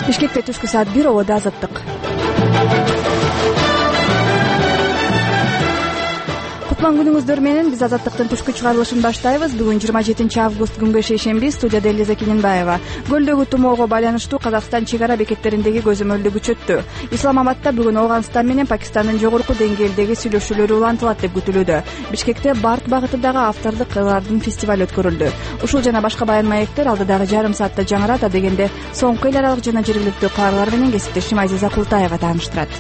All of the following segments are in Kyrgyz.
Бишкекте түшкү саат 1 ободо азаттык. Кутлан күнүңүздөр менен биз азаттыктын түшкү чыгарылышын баштайбыз. Бүгүн 27 август күнгө шейшемби. Студияда Элиза Кененбаева. Көлдөгү тумоого байланыштуу Казакстан чек ара бекеттериндеги көзөмөлдү күчөттү. Исламабадта бүгүн Афганистан менен Пакистандын жогорку деңгээлдеги сүйлөшүүлөрү улантылат деп күтүлүүдө. Бишкекте Барт багытындагы автордук кыйлардын фестиваль өткөрүлдү. Ушул жана башка баян маектер алдыдагы жарым саатта жаңырат, дегенде соңку эл аралык жана жергиликтүү каарылар менен кесиптешим Азиза Култаева тааныштырат.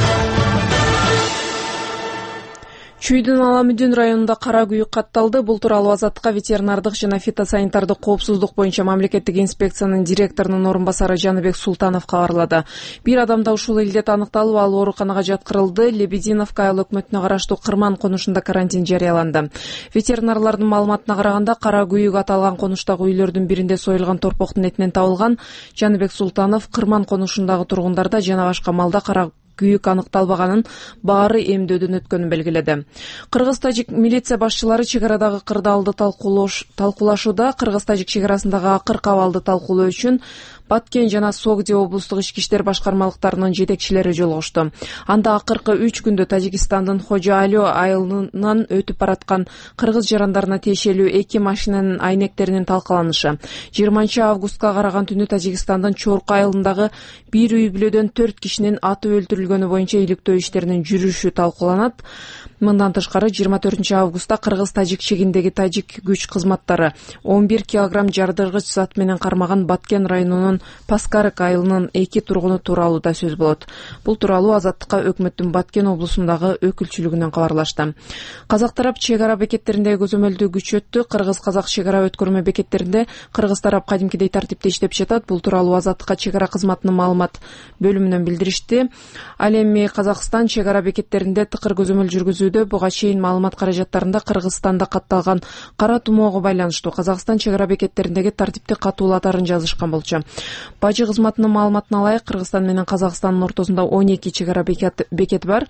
Чүйдүн Аламүдүн районунда кара күйүк катталды. Бул тууралуу Азаттыкка ветеринардык жана фитосанитардык коопсуздук боюнча мамлекеттик инспекциянын директорунун орун басары Жаныбек Султанов кабарлады. Бир адамда ушул илдет аныкталып, ал ооруканага жаткырылды. Лебединовка айыл өкмөтүнө караштуу Кырман конушунда карантин жарыяланды. Ветеринарлардын маалыматына караганда, кара күйүк аталган конуштагы үйлөрдүн биринде союлган торпоктун этинен табылган. Жаныбек Султанов Кырман конушундагы тургундарда жана башка малда кара күйүк аныкталбаганын, баары эмдөөдөн өткөнүн белгиледи. Кыргыз-тажик милиция башчылары чек арадагы кырдаалды талкуулашууда. Кыргыз-тажик чек арасындагы акыркы абалды талкуулоо үчүн Баткен жана Согди облустук ички иштер башкармалыктарынын жетекчилери жолугушту. Анда акыркы 3 күндө Тажикстандын Хожо Али айылынан өтүп бараткан кыргыз жарандарына тиешелүү 2 машинанын айнектеринин талкаланышы. 20 августка караган түнү Тажикстандын Чорку айылындагы бир үй бүлөдөн 4 кишинин атып өлтүрүлгөнү боюнча иликтөө иштеринин жүрүшү талкууланат. Мындан тышкары 24 августта кыргыз-тажик чегиндеги тажик күч кызматтары 11 килограмм жардыргыч зат менен кармаган Баткен районунун Паскарык айылынын 2 тургуну тууралуу да сөз болот. Бул тууралуу Азаттыкка өкмөттүн Баткен облусундагы өкүлчүлүгүнөн кабарлашты. Казак тарап чек ара бекеттериндеги көзөмөлдү күчөттү. Кыргыз-казак чек ара өткөрмө бекеттеринде кыргыз тарап кадимкидей тартипте иштеп жатат. Бул тууралуу Азаттыкка чек ара кызматынын маалымат бөлүмүнөн билдиришти. Ал эми Казакстан чек ара бекеттеринде тыкыр көзөмөл жүргүзүүдө. Буга чейин маалымат каражаттарында Кыргызстанда катталган кара тумоого байланыштуу Казакстан чек ара бекеттериндеги тартипти катуулатарын жазышкан болчу. Бажы кызматынын маалыматына ылайык, Кыргызстан менен Казакстандын ортосунда 12 чек ара бекети бар.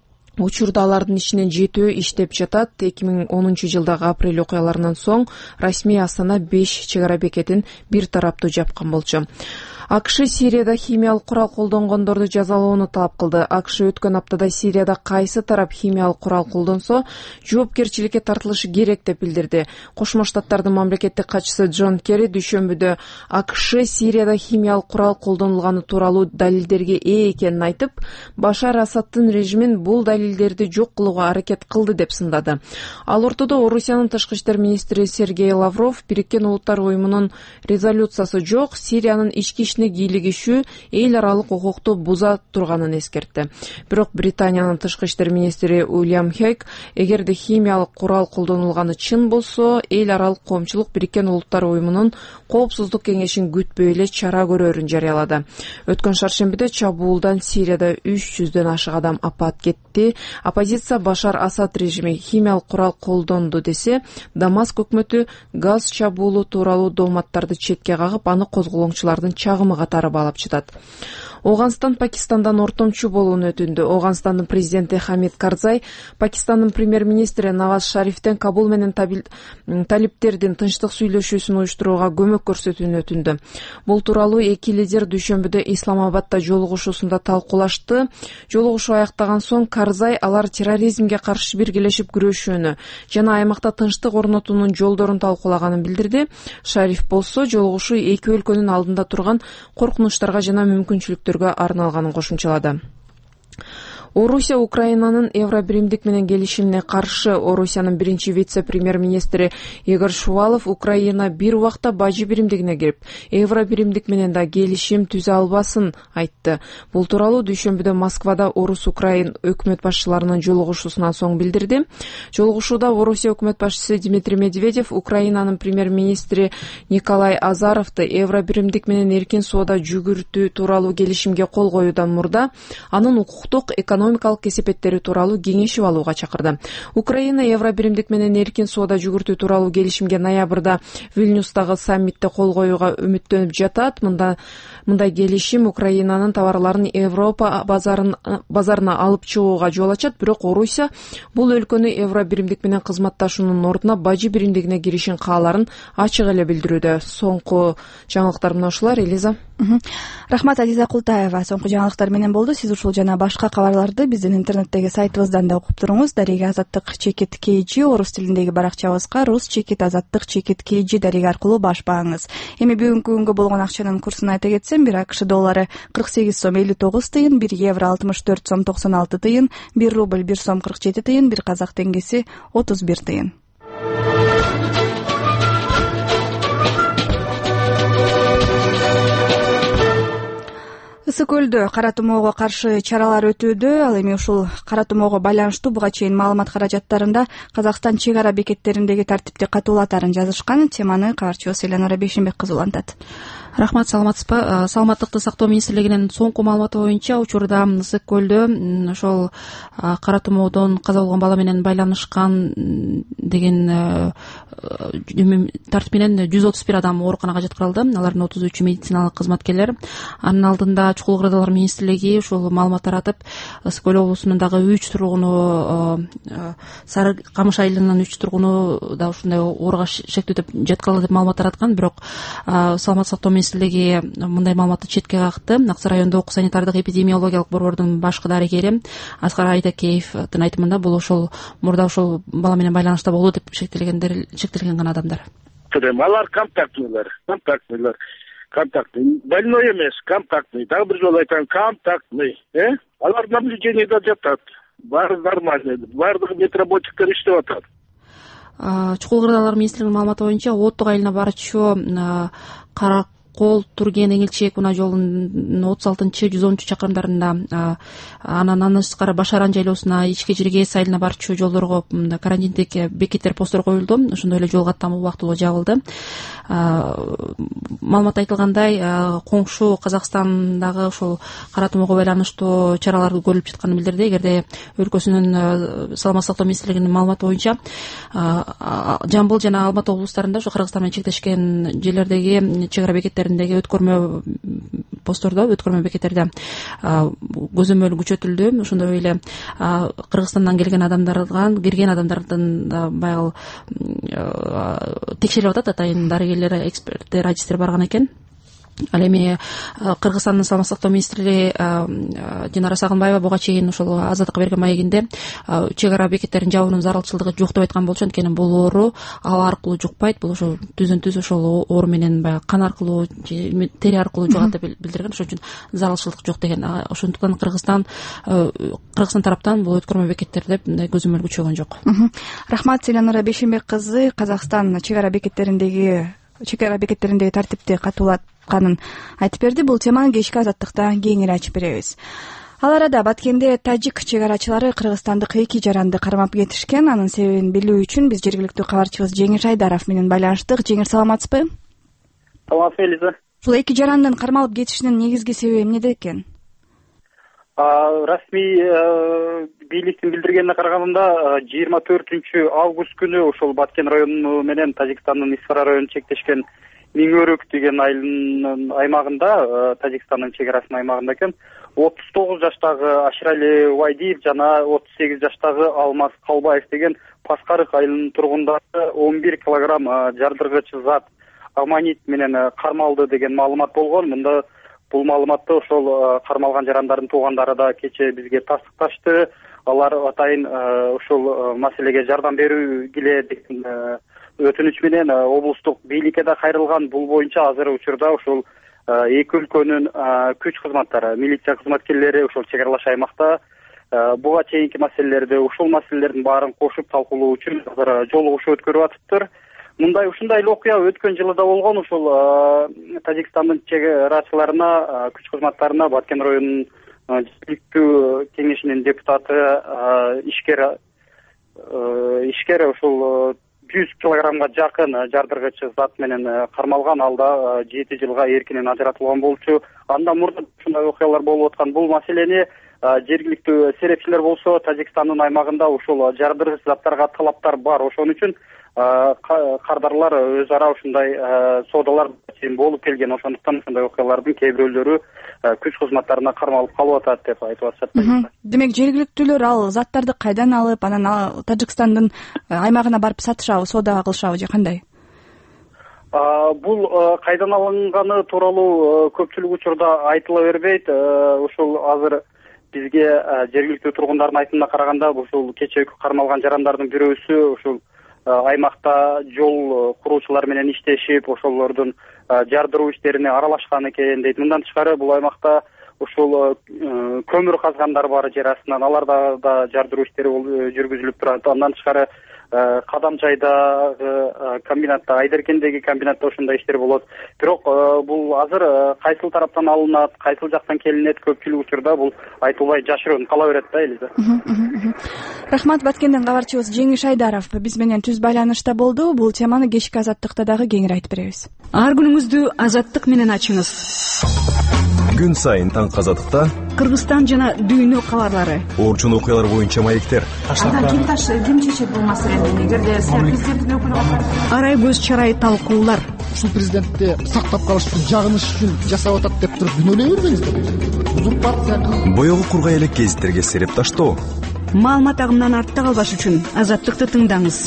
Учурда алардын ичинен 7 иштеп жатат. 2010 жылдагы апрель окуяларынан соң расмий Астана 5 чек ара бекетин бир тараптуу жапкан болчу. АКШ Сирияда химиялык курал колдонгондорду жазалоону талап кылды. АКШ өткөн аптада Сирияда кайсы тарап химиялык курал колдонсо, жоопкерчиликке тартылышы керек деп билдирди. Кошмо Штаттардын мамлекеттик катчысы Джон Керри дүйшөмбүдө АКШ Сирияда химиялык курал колдонулганы тууралуу далилдерге ээ экенин айтып, Башар Асаддын режимин бул далилдерди жок кылууга аракет кылды деп сындады. Ал ортодо Орусиянын тышкы иштер министри Сергей Лавров Бириккен Улуттар уюмунун резолюциясы жок, Сириянын ички кийлигишүү эл аралык укукту буза турганын эскертти. Бирок Британиянын тышкы иштер министри Уильям Хейк, эгерде химиялык курал колдонулганы чын болсо, эл аралык коомчулук Бириккен Улуттар уюмунун коопсуздук кеңешин күтпөй эле чара көрөрүн жарыялады. Өткөн шаршембиде чабуулдан Сирияда 300дөн ашык адам апат кетти. Оппозиция Башар Асад режими химиялык курал колдонду десе, Дамаск өкмөтү газ чабуулу тууралуу дооматтарды четке кагып, аны козголоңчулардын чагымы катары баалап жатат. Афганистан Пакистандан ортомчу болууну өтүндү. Афганистандын президенти Хамид Карзай Пакистандын премьер-министри Наваз Шарифтен Кабул менен талиптердин тынчтык сүйлөшүүсүн уюштурууга көмөк көрсөтүүнү өтүндү. Бул тууралуу эки лидер дүйшөмбүдө Исламабадда жолугушуусунда талкуулашты. Жолугушуу аяктаган соң Карзай алар терроризмге каршы биргелешип күрөшүүнү жана аймакта тынчтык орнотуунун жолдорун талкуулаганын билдирди. Шариф болсо жолугушуу эки өлкөнүн алдында турган коркунучтарга жана мүмкүнчүлүктөргө арналганын кошумчалады. Орусия Украинанын евробиримдик менен келишимине каршы. Орусиянын биринчи вице-премьер-министри Игорь Шувалов Украина бир убакта бажы биримдигине кирип, евробиримдик менен да келишим түзө албасын айтты. Бул тууралуу дүйшөмбүдө Москвада Орус-Украин өкмөт башчыларынын жолугушуусунан соң билдирди. Жолугушууда Орусия өкмөт башчысы Дмитрий Медведев Украинанын премьер-министри Николай Азаровду евробиримдик менен эркин соода жүгүртүү тууралуу келишимге кол коюудан мурда анын укуктук, экономикалык экономикалык кесепеттери тууралуу кеңешип алууга чакырды. Украина Евробиримдик менен эркин соода жүгүртүү тууралуу келишимге ноябрда Вильнюстагы саммитте кол коюуга үмүттөнүп жатат. Мындай келишим Украинанын товарларын Европа базарына алып чыгууга жол ачат, бирок Орусия бул өлкөнү Евробиримдик менен кызматташуунун ордуна бажы биримдигине киришин кааларын ачык эле билдирүүдө. Соңку жаңылыктар мына ушулар. Элиза. Рахмат, Азиза Култаева. Соңку жаңылыктар менен болду. Сиз ушул жана башка кабарларды биздин интернеттеги сайтыбыздан да окуп туруңуз. Дареги Азаттык чекит KG орус тилиндеги баракчабызга rus-azattik-kg дареги аркылуу баш бааңыз. Эми бүгүнкү күнгө болгон акчанын курсун айта кетсем, 1 АКШ доллары 48 сом 59 тыйын, 1 евро 64 сом 96 тыйын, 1 рубль 1 сом 47 тыйын, 1 казак теңгеси 31 тыйын. Ысык көлдө кара тумоого каршы чаралар өтүүдө. Ал эми ушул кара тумоого байланыштуу буга чейин маалымат каражаттарында Казакстан чек ара бекеттериндеги тартипти катуулатарын жазышкан. Теманы кабарчыбыз Элянора Бейшенбек кызы улантат. Рахмат, саламатсызбы? Саламаттыкты сактоо министрлигинин соңку маалыматы боюнча учурда Ысык көлдө ошол кара тумоодон каза болгон бала менен байланышкан деген тартип менен 131 адам ооруканага жаткырылды. Алардын 33 медициналык кызматкерлер. Анын алдында Чукул Кырдаалдар министрлиги ушул маалымат таратып, Ысык көл облусунун дагы 3 тургуну, Сары Камыш айылынын 3 тургуну да ушундай ооруга шектүү деп жаткырылды деп маалымат тараткан. Бирок саламаттык сактоо министрлиги мындай маалыматты четке какты. Аксай райондук санитардык эпидемиологиялык борбордун башкы дарыгери Аскар Айдакеевдин айтымында бул ошол мурда ошол бала менен байланышта болду деп шектелген гана адамдар. Алар контактныйлар. Контактный. Больной эмес, контактный. Дагы бир жолу айтам, контактный. Алар наблюдениеде жатат. Баары нормально. Баардыгы медработниктер иштеп атат. Чукул Кырдаалдар министрлигинин маалыматы боюнча Оттук айылына барчу Каракол Турген Эңилчек унаа жолунун 36-110 чакырымдарында, анан тышкары Башаран жайлоосуна ички Жиргес айылына барчу жолдорго карантиндик бекеттер, посттор коюлду. Ошондой эле жол каттамы убактылуу жабылды. Маалыматта айтылгандай, коңшу Казакстандагы ошол кара тумоого байланыштуу чаралар көрүлүп жатканын билдирди. Эгерде өлкөсүнүн саламаттык сактоо министрлигинин маалыматы боюнча Жамбыл жана Алматы облустарында ошо Кыргызстан менен чектешкен жерлердеги чек ара бекеттериндеги өткөрмө посттордо, өткөрмө бекеттерде көзөмөл күчөтүлдү. Ошондой эле Кыргызстандан келген адамдардын баягы текшерилип атат. Атайын дарыгерлер, эксперттер, радисттер барган экен. Ал эми Кыргызстандын саламаттык сактоо министри Динара Сагынбаева буга чейин ошол Азаттыкка берген маегинде чек ара бекеттерин жабуунун зарылчылыгы жок деп айткан болчу. Анткени бул оору аба аркылуу жукпайт. Бул ошо түздөн-түз ошол оору менен баягы кан аркылуу, тери аркылуу жугат деп билдирген. Ошон үчүн зарылчылык жок деген. Ошондуктан Кыргызстан тараптан бул өткөрмө бекеттерде көзөмөл күчөгөн жок. Рахмат, Элянора Бейшенбек кызы. Казакстан чек ара бекеттериндеги тартипти катуулатканын айтып берди. Бул теманы кечки Азаттыкта кеңири ачып беребиз. Ал арада Баткенде тажик чек арачылары кыргызстандык 2 жаранды кармап кетишкен. Анын себебин билүү үчүн биз жергиликтүү кабарчыбыз Жеңиш Айдаров менен байланыштык. Жеңиш, саламатсызбы? Саламатсызбы, Элиза. Ушул 2 жарандын кармалып кетишинин негизги себеби эмнеде экен? Расмий бийликтин билдиргенине караганда 24 август күнү ошол Баткен району менен Тажикстандын Исфара району чектешкен Миңөрөк деген айылынын аймагында, Тажикстандын чек арасынын аймагында экен, 39 жаштагы Аширали Вайдиев жана 38 жаштагы Алмаз Калбаев деген Паскарык айылынын тургундары 11 килограмм жардыргыч зат аммонит менен кармалды деген маалымат болгон. Мында бул маалыматты ошол кармалган жарандардын туугандары да кече бизге тастыкташты. Алар атайын ушул маселеге жардам берүүгө деген өтүнүч менен облустук бийликке да кайрылган. Бул боюнча азыр учурда ушул эки өлкөнүн күч кызматтары, милиция кызматкерлери ушул чек аралаш аймакта буга чейинки маселелерди, ушул маселелердин баарын кошуп талкуулоо үчүн азыр жолугушуу өткөрүп атыптыр. Ушундай эле окуя өткөн жылы да болгон. Ушул Тажикстандын чек арачыларына, күч кызматтарына Баткен районунун жергиликтүү кеңешинин депутаты ишкер ушул 100 килограммга жакын жардыргыч зат менен кармалган. Алда 7 жылга эркинен ажыратылган болчу. Андан мурда ушундай окуялар болуп аткан. Бул маселени жергиликтүү серепчилер болсо Тажикстандын аймагында ушул жардыргыч заттарга талаптар бар. Ошон үчүн кардарлар өз ара ушундай соодалар болуп келген. Ошондуктан ушундай окуялардын кээ бирөөлөрү күч кызматтарына кармалып калып атат деп айтып атышат. Демек жергиликтүүлөр ал заттарды кайдан алып, анан Тажикстандын аймагына барып сатышабы, соода кылышабы же кандай? Бул кайдан алынганы тууралуу көпчүлүк учурда айтыла бербейт. Ушул азыр бизге жергиликтүү тургундардын айтымына караганда ушул кечээ кармалган жарандардын бирөөсү ушул аймакта жол куруучулар менен иштешип, ошолордун жардыруу иштерине аралашкан экен дейт. Мындан тышкары бул аймакта ушул көмүр казгандар бар жер астынан, аларда да жардыруу иштери жүргүзүлүп турат. Андан тышкары Кадамжайдагы комбинатта, Айдеркендеги комбинатта ошондой иштер болот. Бирок бул азыр кайсыл тараптан алынат, кайсыл жактан келинет, көпчүлүк учурда бул айтылбай жашыруун кала берет да, Элиза. Рахмат. Баткенден кабарчыбыз Жеңиш Айдаров биз менен түз байланышта болду. Бул теманы кечки Азаттыкта дагы кеңири айтып беребиз. Ар күнүңүздү Азаттык менен ачыңыз. Күн сайын таң Азаттыкта Кыргызстан жана дүйнө кабарлары, орчун окуялар боюнча маектер. Ким чечет бул маселени? Эгерде президенттин өкүлү арай көз чарай талкуулар. Ушул президентти сактап калыш үчүн, жагыныш үчүн жасап атат деп туруп күнөөлөй бербеңиздер. Узурпация. Боёгу кургай элек гезиттерге сереп таштоо. Маалымат агымынан артта калбаш үчүн Азаттыкты тыңдаңыз.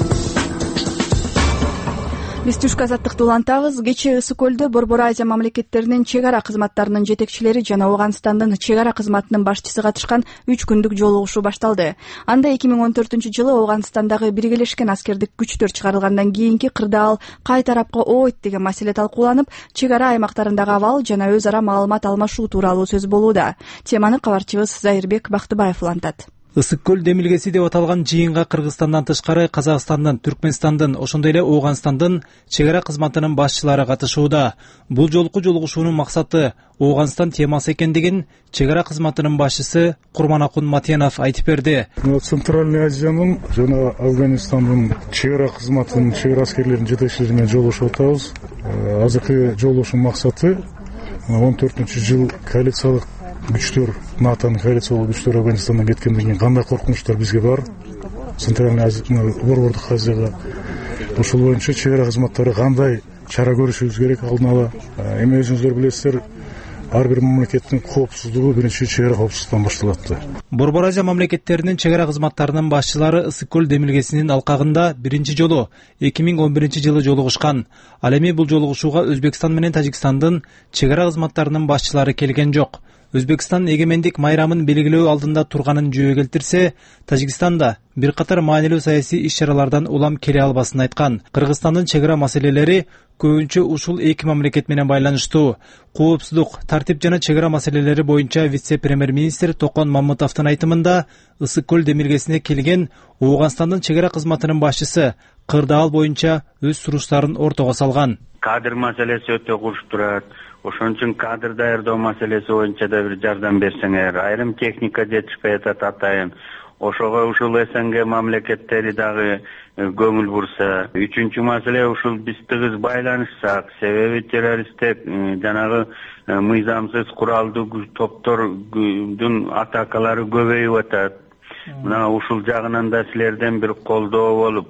Биз түшкү Азаттыкты улантабыз. Кечээ Ысык көлдө Борбор Азия мамлекеттеринин чек ара кызматтарынын жетекчилери жана Ооганстандын чек ара кызматынын башчысы катышкан 3 күндүк жолугушуу башталды. Анда 2014-жылы Ооганстандагы биргелешкен аскердик күчтөр чыгарылгандан кийинки кырдаал кай тарапка ойт деген маселе талкууланып, чек ара аймактарындагы абал жана өз ара маалымат алмашуу тууралуу сөз болууда. Теманы кабарчыбыз Зайырбек Бактыбаев улантат. Ысык көл демилгеси деп аталган жыйынга Кыргызстандан тышкары Казакстандын, Түркмөнстандын, ошондой эле Ооганстандын чек ара кызматынын башчылары катышууда. Бул жолку жолугушуунун максаты Ооганстан темасы экендигин чек ара кызматынын башчысы Курманакун Матенов айтып берди. Центральный Азиянын жана Афганистандын чек ара кызматынын, чек ара аскерлеринин жетекчилери менен жолугушуп атабыз. Азыркы жолугушуунун максаты 14-жыл коалициялык күчтөр, НАТОнун коалициялык күчтөр Афганистандан кеткенден кийин кандай коркунучтар бизге бар? Центральный Азия, Борбордук Азияга ушул боюнча чек ара кызматтары кандай чара көрүшүбүз керек алдын ала. Эми өзүңүздөр билесиздер, ар бир мамлекеттин коопсуздугу биринчи чек ара коопсуздуктан башталат. Борбор Азия мамлекеттеринин чек ара кызматтарынын башчылары Ысык көл демилгесинин алкагында биринчи жолу 2011-жылы жолугушкан. Ал эми бул жолугушууга Өзбекстан менен Тажикстандын чек ара кызматтарынын башчылары келген жок. Өзбекстан эгемендик майрамын белгилөө алдында турганын жөө келтирсе, Тажикстанда бир катар маанилүү саясий иш-чаралардан улам келе албасын айткан. Кыргызстандын чек ара маселелери көбүнчө ушул эки мамлекет менен байланыштуу. Коопсуздук, тартип жана чек ара маселелери боюнча вице-премьер-министр Токон Мамытовдун айтымында Ысык көл демилгесине келген Ооганстандын чек ара кызматынын башчысы кырдаал боюнча өз сурууштарын ортого салган. Кадр маселеси өтө куруш турат. Ошон үчүн кадр даярдоо маселеси боюнча да бир жардам берсеңер. Айрым техника жетишпей атат атайын. Ошого ушул СНГ мамлекеттери дагы көңүл бурса. Үчүнчү маселе ушул биз тыгыз байланышсак, себеби террористтер жанагы мыйзамсыз куралдуу топтордун атакалары көбөйүп атат. Мына ушул жагынан да силерден бир колдоо болуп,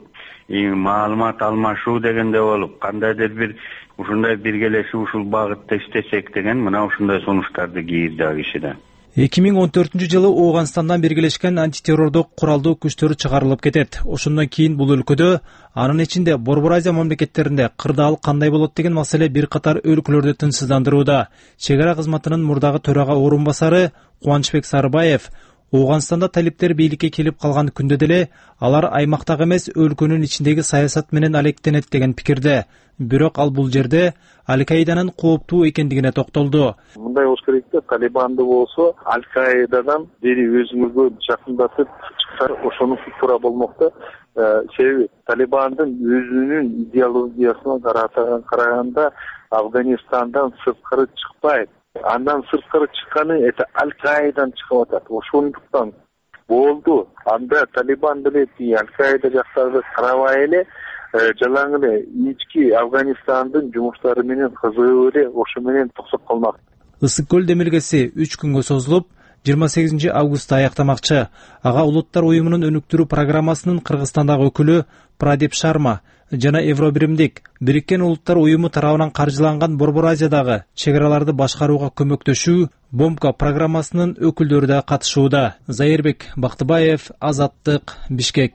маалымат алмашуу дегенде болуп, кандайдыр бир ушундай биргелешип ушул багытта иштесек деген мына ушундай сунуштарды кийирди ал кишиде. 2014-жылы Ооганстандан биргелешкен антитеррордук куралдуу күчтөр чыгарылып кетет. Ошондон кийин бул өлкөдө, анын ичинде Борбор Азия мамлекеттеринде кырдаал кандай болот деген маселе бир катар өлкөлөрдү тынчсыздандырууда. Чек ара кызматынын мурдагы төрага орун басары Кубанычбек Сарыбаев Ооганстанда талиптер бийликке келип калган күндө деле алар аймактагы эмес өлкөнүн ичиндеги саясат менен алектенет деген пикирде. Бирок ал бул жерде Аль-Каиданын кооптуу экендигине токтолду. Мындай болуш керек да, Талибанды болсо Аль-Каидадан бери өзүңүзгө жакындатып чыксар, ошонун туура болмок да. Себеби Талибандын өзүнүн идеологиясына караганда Афганистандан сырткары чыкпайт. Андан сырткары чыкканы это Аль-Каидадан чыгып атат. Ошондуктан болду. Анда Талибан деле Аль-Каида жактарды карабай эле жалаң эле ички Афганистандын жумуштары менен кызыгып эле ошо менен токсоп калмак. Ысык көл демилгеси 3 күнгө созулуп, 28 августта аяктамакчы. Ага Улуттар уюмунун өнүктүрүү программасынын Кыргызстандагы өкүлү Прадеп Шарма жана Евробиримдик Бириккен Улуттар уюму тарабынан каржыланган Борбор Азиядагы чек араларды башкарууга көмөктөшүү БОМКА программасынын өкүлдөрү да катышууда. Зайырбек Бактыбаев, Азаттык, Бишкек.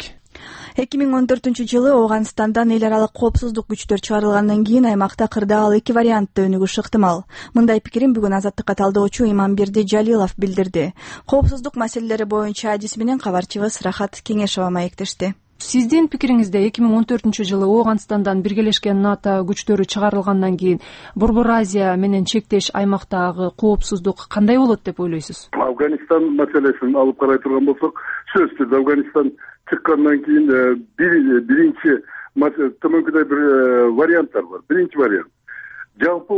2014-жылы Ооганстандан эл аралык коопсуздук күчтөр чыгарылгандан кийин аймакта кырдаал 2 вариантты өнүгүш ыктымал. Мындай пикирин бүгүн Азаттыкка талдоочу Иманберди Жалилов билдирди. Коопсуздук маселелери боюнча адис менен кабарчыбыз Рахат Кеңешова маектешти. Сиздин пикириңизде 2014-жылы Ооганстандан биргелешкен НАТО күчтөрү чыгарылгандан кийин Борбор Азия менен чектеш аймактагы коопсуздук кандай болот деп ойлойсуз? Афганистан маселесин алып карай турган болсок, сөзсүз Афганистан чыккандан кийин биринчи төмөнкүдөй бир варианттар бар. Биринчи вариант жалпы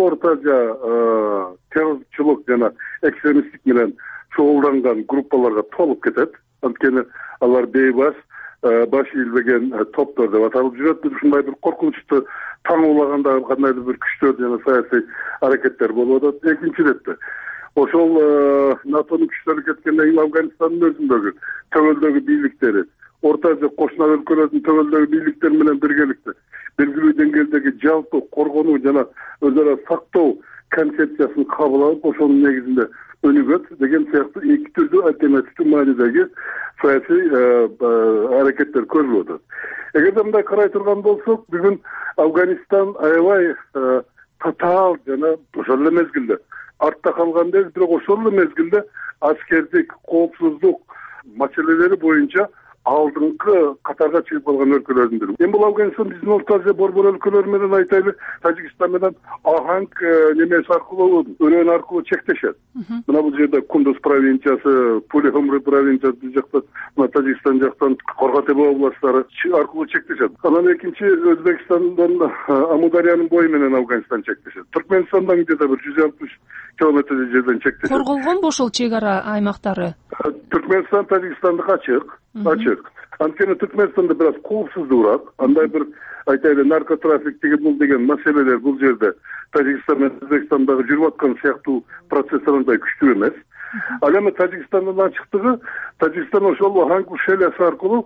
ортажа террорчулук жана экстремисттик менен чогулданган группаларга толуп кетет. Анткени алар бейбас баш ийилбеген топтор деп аталып жүрөт. Ушундай бир коркунучту таңуулаганда кандайдыр бир күчтөр жана саясий аракеттер болуп атат. Экинчи иретте ошол НАТОнун күчтөрү кеткенден кийин Афганистандын өзүндөгү төгөлдөгү бийликтери ортажа кошуна өлкөлөрдүн төгөлдөгү бийликтери менен биргеликте белгилүү деңгээлдеги жалпы коргонуу жана өз ара сактоо концепциясын кабыл алып ошонун негизинде өнүгөт деген сыяктуу эки түрдүү альтернативдүү маанидеги саясий аракеттер көрүлүп атат. Эгерде мындай карай турган болсок, бүгүн Афганистан аябай татаал жана ошол эле мезгилде артта калган эмес, бирок ошол эле мезгилде аскердик коопсуздук маселелери боюнча алдыңкы катарга чыгып калган өлкөлөрдүн бири. Эми бул Афганистан биздин Орто Азия борбор өлкөлөрү менен айтайлы, Тажикстан менен Аханг немеси аркылуу, өрөөн аркылуу чектешет. Мына бул жерде Кундуз провинциясы, Пулихомры провинциясы биз жактан, мына Тажикстан жактан Корготебе областтары аркылуу чектешет. Анан экинчи Өзбекстандан Амударянын бою менен Афганистан чектешет. Түркменистандан где-то бир 160 километрдей жерден чектешет. Корголгонбу ошол чек ара аймактары? Түркменстан Тажикстандык ачык. Анткени Түркменстанда бир аз коопсуздуураак, андай бир айтайлы наркотрафик деген маселелер бул жерде Тажикстан менен Өзбекстандагы жүрүп аткан сыяктуу процесстер андай күчтүү эмес. Ал эми Тажикстандын ачыктыгы, Тажикстан ошол Аханг ушелеси аркылуу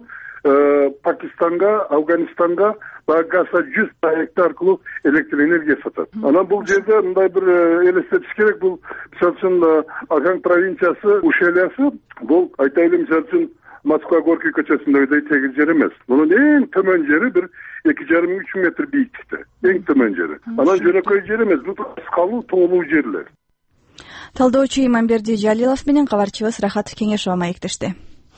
Пакистанга, Афганистанга багаса 100 проект аркылуу электр энергия сатат. Анан бул жерде мындай бир элестетиш керек, бул мисалы үчүн Аханг провинциясы ушелеси бул айтайлы мисалы үчүн Москва Горький көчөсүндөгүдөй тегиз жер эмес. Мунун эң төмөн жери бир 2,5-3 метр бийиктикте. Эң төмөн жери. Анан жөнөкөй жер эмес, бул калуу тоолуу жерлер. Талдоочу Иманберди Жалилов менен кабарчыбыз Рахат Кеңешова маектешти.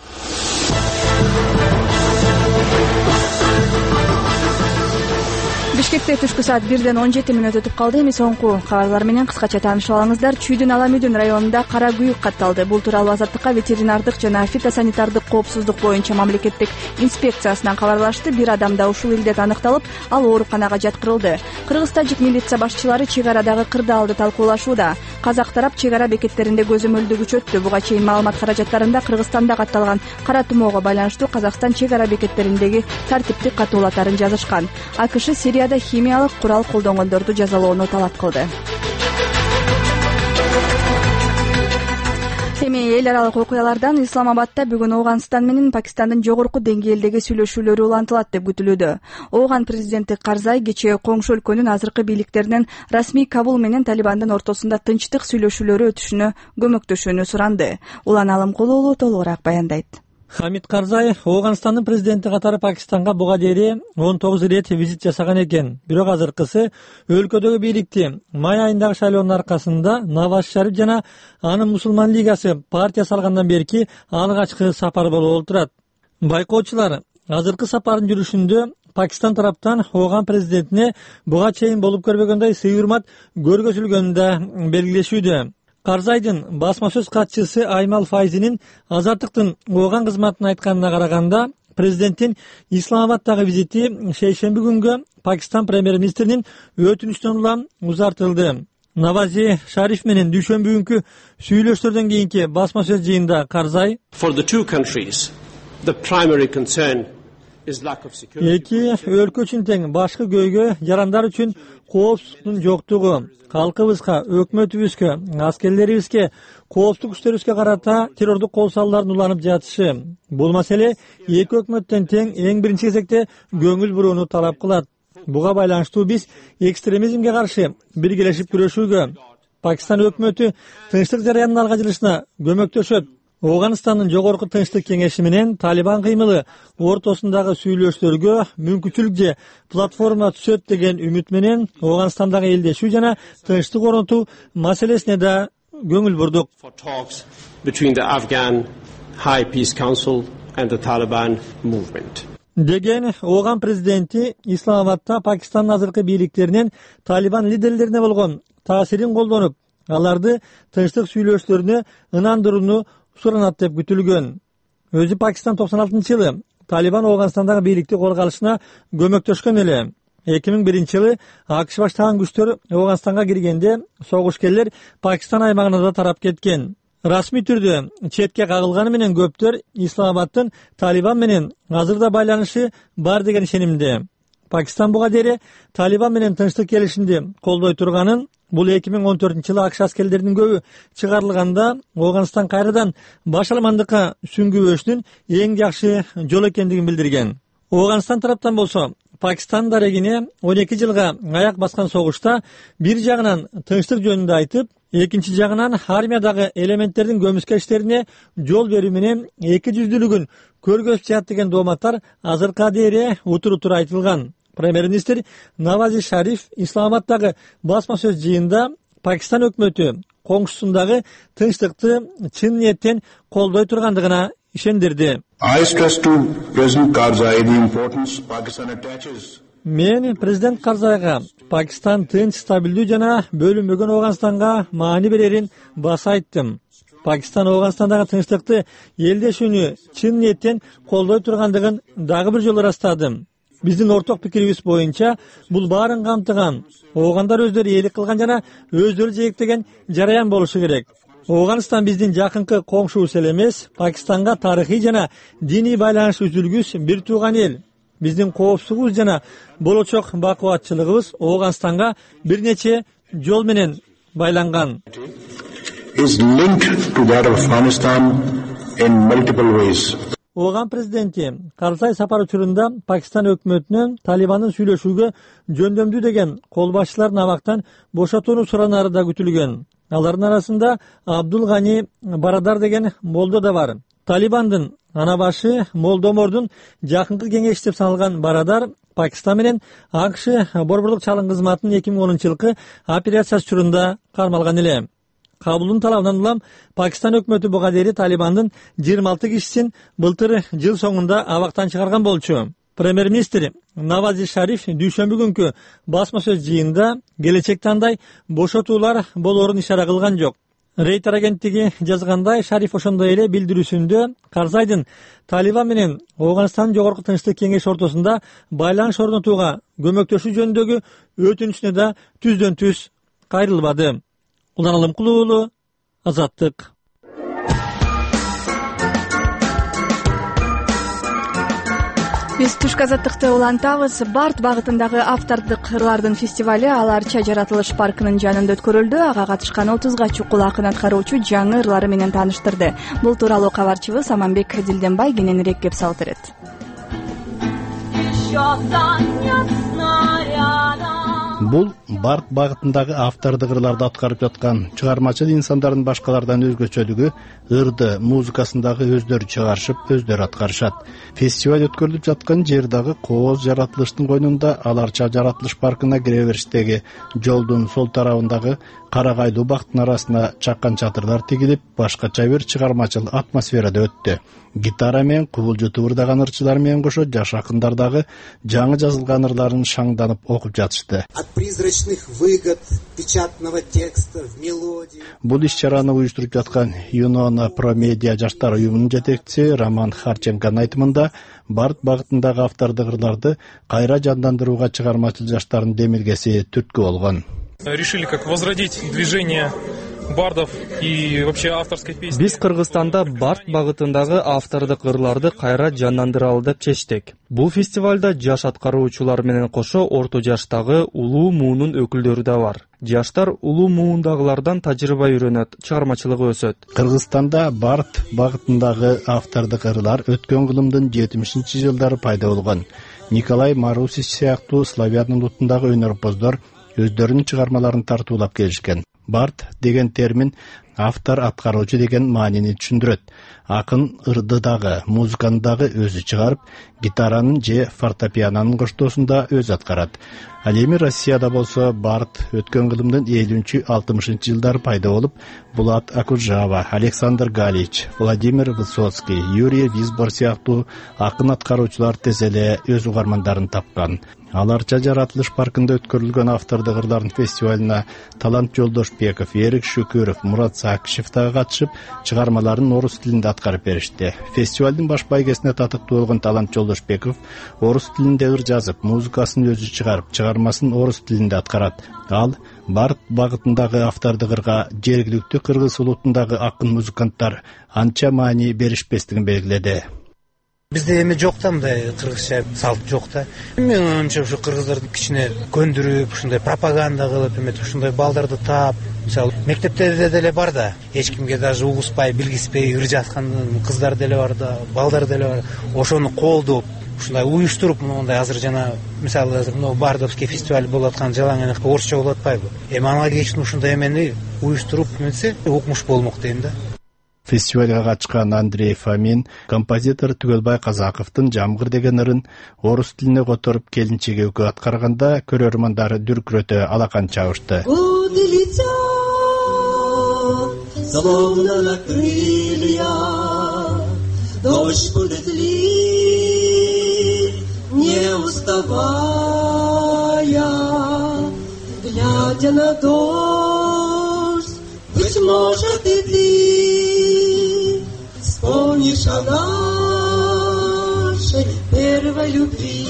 Бишкекте түшкү саат 1-ден 17 мүнөт өтүп калды. Эми соңку кабарлар менен кыскача таанышып алыңыздар. Чүйдүн Аламүдүн районунда кара күйүк катталды. Бул тууралуу Азаттыкка ветеринардык жана фитосанитардык коопсуздук боюнча мамлекеттик инспекциясынан кабарлашты. Бир адам да ушул илдет аныкталып, ал ооруканага жаткырылды. Кыргыз-тажик милиция башчылары чек арадагы кырдаалды талкуулашууда. Казак тарап чек ара бекеттеринде көзөмөлдү күчөттү. Буга чейин маалымат каражаттарында Кыргызстанда катталган кара тумоого байланыштуу Казакстан чек ара бекеттериндеги тартиптик катуулатарын жазышкан. АКШ Сирияда химиялык курал колдонгондорду жазалоону талап кылды. Эми эл аралык окуялардан Исламабадда бүгүн Ооганстан менен Пакистандын жогорку деңгээлдеги сүйлөшүүлөрү улантылат деп күтүлүүдө. Ооган президенти Карзай кечээ коңшу өлкөнүн азыркы бийликтеринен расмий Кабул менен Талибандын ортосунда тынчтык сүйлөшүүлөрү өтүшүнө көмөктөшүүнү суранды. Улан Алымкулуу толугураак баяндайт. Хамид Карзай Ооганстандын президенти катары Пакистанга буга дейин 19 ирет визит жасаган экен. Бирок азыркысы өлкөдөгү бийликти май айындагы шайлоонун аркасында Наваз Шариф жана анын Мусулман лигасы партия салгандан берки алгачкы сапар болуп турат. Байкоочулар азыркы сапардын жүрүшүндө Пакистан тараптан Ооган президентине буга чейин болуп көрбөгөндөй сый-урмат көргөзүлгөнүн да белгилешүүдө. Карзайдын басма сөз катчысы Аймал Файзинин Азаттыктын Ооган кызматына айтканына караганда, президенттин Исламабадтагы визити шейшемби күнгө Пакистан премьер-министринин өтүнүчүнөн улам узартылды. Навази Шариф менен дүйшөмбү күнкү сүйлөшүүлөрдөн кийинки басма сөз жыйында Карзай For the two countries, the primary concern эки өлкө үчүн тең башкы көйгөй жарандар үчүн коопсуздуктун жоктугу, калкыбызга, өкмөтүбүзгө, аскерлерибизге, коопсуздук күчтөрүбүзгө карата террордук кол салуулардын уланып жатышы. Бул маселе эки өкмөттөн тең эң биринчи кезекте көңүл бурууну талап кылат. Буга байланыштуу биз экстремизмге каршы биргелешип күрөшүүгө, Пакистан өкмөтү тынчтык жараянынын алга жылышына көмөктөшөт. Оганстандын жогорку тынчтык кеңеши менен Талибан кыймылы ортосундагы сүйлөшүүлөргө мүмкүнчүлүк же платформа түзөт деген үмүт менен Оганстандагы элдешүү жана тынчтык орнотуу маселесине да көңүл бурдук. Деген Оган президенти Исламабадта Пакистандын азыркы бийликтеринен Талибан лидерлерине болгон таасирин колдонуп, аларды тынчтык сүйлөшүүлөрүнө ынандырууну суранат деп күтүлгөн. Өзү Пакистан 96-жылы Талибан Оганстандагы бийликти колго алышына көмөктөшкөн эле. 2001-жылы АКШ баштаган күчтөр Оганстанга киргенде согушкерлер Пакистан аймагына да тарап кеткен. Расмий түрдө четке кагылганы менен көптөр Исламабадтын Талибан менен азырда байланышы бар деген ишенимде. Пакистан буга дейре Талибан менен тынчтык келишимди колдой турганын, бул 2014-жылы АКШ аскерлеринин көбү чыгарылганда Оганстан кайрадан башаламандыкка сүңгүбөшүнүн эң жакшы жол экендигин билдирген. Оганстан тараптан болсо Пакистан дарегине 12 жылга аяк баскан согушта бир жагынан тынчтык жөнүндө айтып, экинчи жагынан армиядагы элементтердин көмүскө иштерине жол берүү менен эки жүздүүлүгүн көргөзүп жатат деген дооматтар азыркыга дейре утур айтылган. Премьер-министр Навази Шариф Исламабадтагы басма сөз жыйында Пакистан өкмөтү коңшусундагы тынчтыкты чын ниеттен колдой тургандыгына ишендирди. Мен президент Карзайга Пакистан тынч, стабилдүү жана бөлүнбөгөн Оганстанга маани берерин баса айттым. Пакистан Оганстандагы тынчтыкты элдешүүнү чын ниеттен колдой тургандыгын дагы бир жолу ырастадым. Биздин орток пикирибиз боюнча бул баарын камтыган, оогандар өздөрү ээлик кылган жана өздөрү жээктеген жараян болушу керек. Оганстан биздин жакынкы коңшубуз эле эмес, Пакистанга тарыхый жана диний байланыш үзүлгүс бир тууган эл. Биздин коопсуздугубуз жана болочок бакубатчылыгыбыз Оганстанга бир нече жол менен байланган. Оган президенти Карзай сапар учурунда Пакистан өкмөтүнөн Талибандын сүйлөшүүгө жөндөмдүү деген кол башчыларын абактан бошотууну суранары да күтүлгөн. Алардын арасында Абдул Гани Барадар деген молдо да бар. Талибандын ана башы Молдомордун жакынкы кеңешчиси деп саналган Барадар Пакистан менен АКШ борборлук чалым кызматынын 2010-жылкы операциясы учурунда кармалган эле. Кабулдун талабынан улам Пакистан өкмөтү буга дейре Талибандын 26 кишисин былтыр жыл соңунда абактан чыгарган болчу. Премьер-министр Навази Шариф дүйшөмбү күнкү басма сөз жыйында келечекте андай бошотуулар болоорун ишара кылган жок. Рейтер агенттиги жазгандай, Шариф ошондой эле билдирүүсүндө Карзайдын Талибан менен Оганстандын жогорку тынчтык кеңеши ортосунда байланыш орнотууга көмөктөшүү жөнүндөгү өтүнүчүнө да түздөн түз кайрылбады. Улан Алымкулуу уулу, Азаттык. Биз түшкү азаттыкты улантабыз. Барт багытындагы автордук ырлардын фестивали Аларча жаратылыш паркынын жанында өткөрүлдү. Ага катышкан 30га чукул акын аткаруучу жаңы ырлары менен тааныштырды. Бул тууралуу кабарчыбыз Аманбек Дилденбай кененирээк кеп салып берет. Бул Барт багытындагы автордук ырларды аткарып жаткан чыгармачыл инсандардын башкалардан өзгөчөлүгү ырды музыкасындагы өздөрү чыгарышып, өздөрү аткарышат. Фестиваль өткөрүлүп жаткан жер дагы Кооз жаратылыштын койнунда Аларча жаратылыш паркына кире бериштеги жолдун сол тарабындагы карагайлуу бактын арасына чаккан чатырлар тигилип, башкача бир чыгармачыл атмосферада өттү. Гитара менен кубулжутуп ырдаган ырчылар менен кошо жаш акындар дагы жаңы жазылган ырларын шаңданып окуп жатышты. Бул иш-чараны уюштуруп жаткан Юнона Промедиа жаштар уюмунун жетекчиси Роман Харченконун айтымында, Барт багытындагы автордук ырларды кайра жандандырууга чыгармачыл жаштардын демилгеси түрткү болгон. Решили как возродить движение бардов и вообще авторской песни. Биз Кыргызстанда бард багытындагы автордук ырларды кайра жандандыралы деп чечтик. Бул фестивалда жаш аткаруучулар менен кошо орто жаштагы улуу муунун өкүлдөрү да бар. Жаштар улуу муундагылардан тажрыйба үйрөнөт, чыгармачылыгы өсөт. Кыргызстанда бард багытындагы автордук ырлар өткөн кылымдын 70-жылдары пайда болгон. Николай Марусич сыяктуу славян улутундагы өнөрпоздор өздөрүнүн чыгармаларын тартуулап келишкен. Бард деген термин автор, аткаруучу деген маанини түшүндүрөт. Акын ырды дагы, музыканы дагы өзү чыгарып, гитаранын же фортепианонун коштоосунда өзү аткарат. Ал эми Россияда болсо бард өткөн кылымдын 50-60-жылдары пайда болуп, Булат Акуджава, Александр Галич, Владимир Высоцкий, Юрий Визбор сыяктуу акын аткаруучулар тез эле өз угармандарын тапкан. Аларча жаратылыш паркында өткөрүлгөн автордук ырлардын фестивалына Талант Жолдошбеков, Эрик Шүкүров, Мурат Сакишев дагы катышып, чыгармаларын орус тилинде аткарып беришти. Фестивалдын баш байгесине татыктуу болгон Талант Жолдошбеков орус тилинде ыр жазып, музыкасын өзү чыгарып, чыгармасын орус тилинде аткарат. Ал бард багытындагы автордук ырга жергиликтүү кыргыз улутундагы акын музыканттар анча маани беришпестигин белгиледи. Бизде эми жок да, мындай кыргызча салт жок да. Менин оюмча ушу кыргыздарды кичине көндүрүп, ушундай пропаганда кылып, эметип ушундай балдарды таап, мисалы мектептерде деле бар да, эч кимге даже угуспай, билгиспей ыр жазган кыздар деле бар да, балдар деле бар. Ошону колдоп, ушундай уюштуруп, мындай азыр жана мисалы азыр мына бардовский фестиваль болуп аткан жалаңыны орусча болуп атпайбы? Эми ага кечин ушундай эмени уюштуруп нетсе, укмуш болмок дейм да. Фестивалга катышкан Андрей Фомин композитор Түгөлбай Казаковдун Жамгыр деген ырын орус тилине которуп келинчеги өкү аткарганда көрөрмандары дүркүрөтө алакан чабышты. Дождь будет лить, не уставая, глядя на дождь, быть может и ты вспомнишь о нашей первой любви.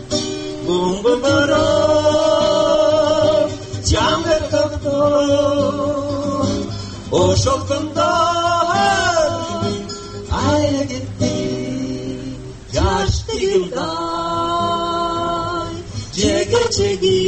Бум-бум-барам, Жамгыр-токтор, ошол күндөр айла кетти, жаштыгымдай жеге-жеги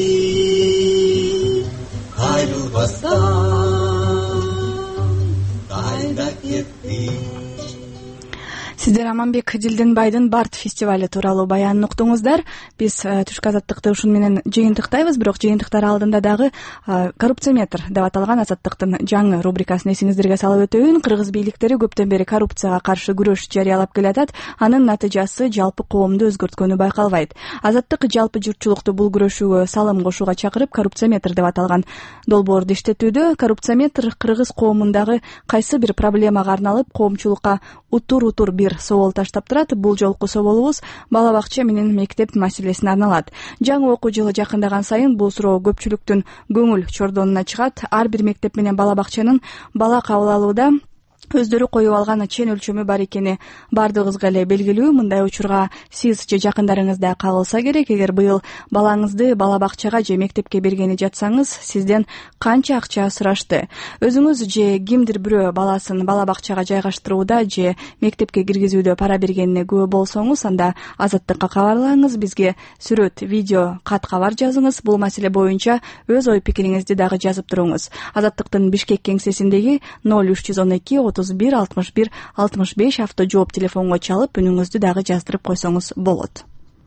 айрылбастан кайда кетти. Сиздер Аманбек Дилденбайдын бард фестивали тууралуу баянын уктуңуздар. Биз түшкү азаттыкты ушун менен жыйынтыктайбыз, бирок жыйынтыктар алдында дагы коррупцияметр деп аталган азаттыктын жаңы рубрикасын эсиңиздерге салып өтөйүн. Кыргыз бийликтери көптөн бери коррупцияга каршы күрөш жарыялап келатат. Анын натыйжасы жалпы коомду өзгөрткөнү байкалбайт. Азаттык жалпы журтчулукту бул күрөшүүгө салым кошууга чакырып, коррупцияметр деп аталган долбоорду иштетүүдө. Коррупцияметр кыргыз коомундагы кайсы бир проблемага арналып, коомчулукка утур бир собол таштап турат. Бул жолку соболубуз бала бакча менен мектеп маселесине арналат. Жаңы окуу жылы жакындаган сайын бул суроо көпчүлүктүн көңүл чордонуна чыгат. Ар бир мектеп менен бала бакчанын бала кабыл алууда өздөрү коюп алган чен өлчөмү бар экени бардыгыбызга эле белгилүү. Мындай учурга сиз же жакындарыңызда кагылса керек. Эгер быйыл балаңызды бала бакчага же мектепке бергени жатсаңыз, сизден канча акча сурашты? Өзүңүз же кимдир бирөө баласын бала бакчага жайгаштырууда же мектепке киргизүүдө пара бергенине күбө болсоңуз, анда Азаттыкка кабарлаңыз, бизге сүрөт, видео, кат кабар жазыңыз. Бул маселе боюнча өз ой пикириңизди дагы жазып туруңуз. Азаттыктын Бишкек кеңсесиндеги 0312 31 61 65 авто жооп телефонго чалып, үнүңүздү дагы жаздырып койсоңуз болот.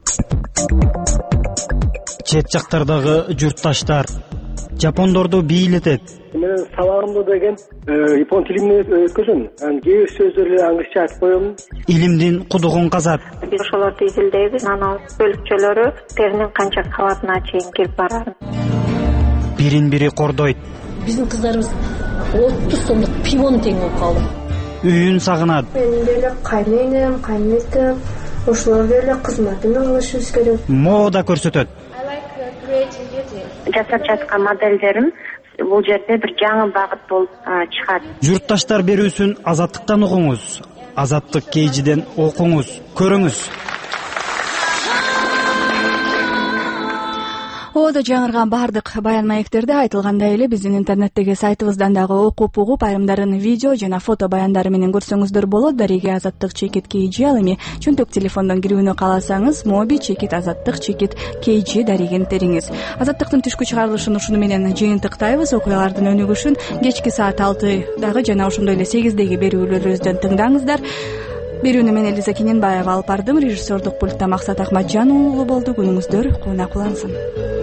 Чет жактардагы журтташтар жапондорду бийлетет. Мен сабагымда деген япон тилине өткөзөм. Кээ бир сөздөрдү англисче айтып коем. Илимдин кудугун казат. Биз ошолорду изилдейбиз. Анан бөлүкчөлөрү теринин канча кабатына чейин келип барат. Бирин-бири кордойт. Биздин кыздарыбыз 30 сомдук пивону тең болуп калды. Үйүн сагынат. Мен деле кайненем, кайнетем, ошолор деле кызматын алышыбыз керек. Мода көрсөтөт. Жасап жаткан моделдерим бул жерде бир жаңы багыт болуп чыгат. Журтташтар берүүсүн Азаттыктан угуңуз. Азаттык кейжиден окуңуз, көрүңүз. Оодо жаңырган баардык баян маектерде айтылгандай эле биздин интернеттеги сайтыбыздан дагы окуп угуп айрымдарын видео жана фото баяндары менен көрсөңүздөр болот. Дареге азаттык чекит KG. Ал эми чөнтөк телефондон кирүүнү кааласаңыз моби чекит азаттык чекит KG дарегин териңиз. Азаттыктын түшкү чыгарылышын ушуну менен жыйынтыктайбыз. Окуялардын өнүгүшүн кечки саат 6дагы жана ошондой эле 8деги берүүлөрүбүздөн тыңдаңыздар. Берүүнү мен Элиза Кененбаева алып бардым. Режиссердук пультта Максат Акматжан уулу болду. Күнүңүздөр кууна кулансын.